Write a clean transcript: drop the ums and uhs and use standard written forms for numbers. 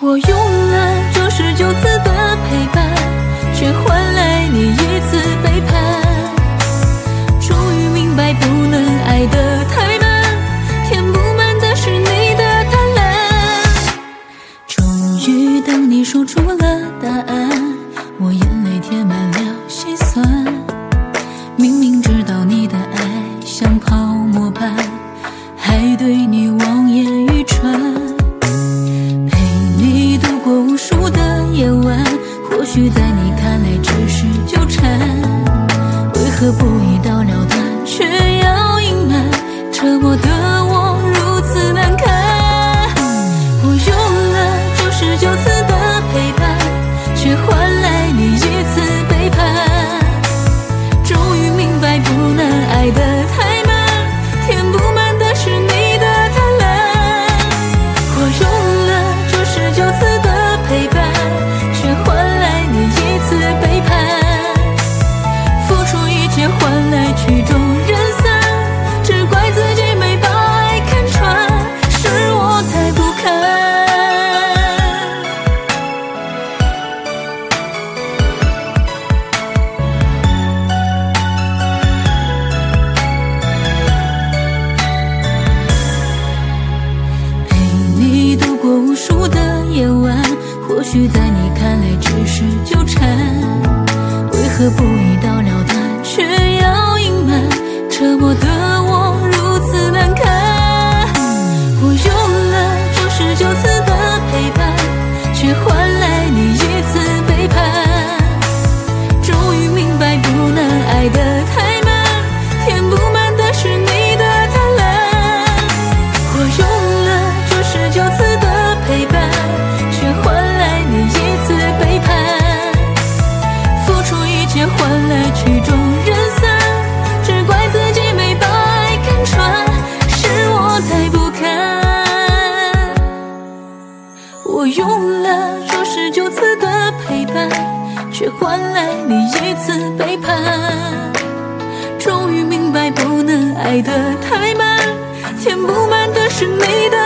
我用了99次的陪伴，却换来你1次背叛。终于明白不能爱得太慢，填不满的是你的贪婪。终于当你说出了答案，我眼泪填满了心酸。明明知道你的爱像泡沫般，还对你望言欲穿。陪你度过无数的夜晚，或许在你看来只是纠缠。为何不一刀了断，却要隐瞒？折磨的我如此难堪。我用了99次的陪伴，却换来你1次背叛。终于明白不能爱得太慢，填不满的是你的贪婪。我用了99次的陪伴，却换来你1次背叛。付出一切换来曲终人散，只怪自己没把爱看穿，是我太不堪。陪你度过无数的夜晚，或许在你看来只是纠缠。为何不一刀了断，却要隐瞒？折磨的我如此难堪。我用了99次的陪伴，却换来你1次背叛。终于明白不能爱得太慢，填不满的是你的贪婪。我用了99次的陪伴，却换来你1次背叛。付出一切换来曲终人散，只怪自己没把爱看穿，是我太不堪。我用了99次的陪伴，却换来你1次背叛。终于明白不能爱得太慢，填不满的是你的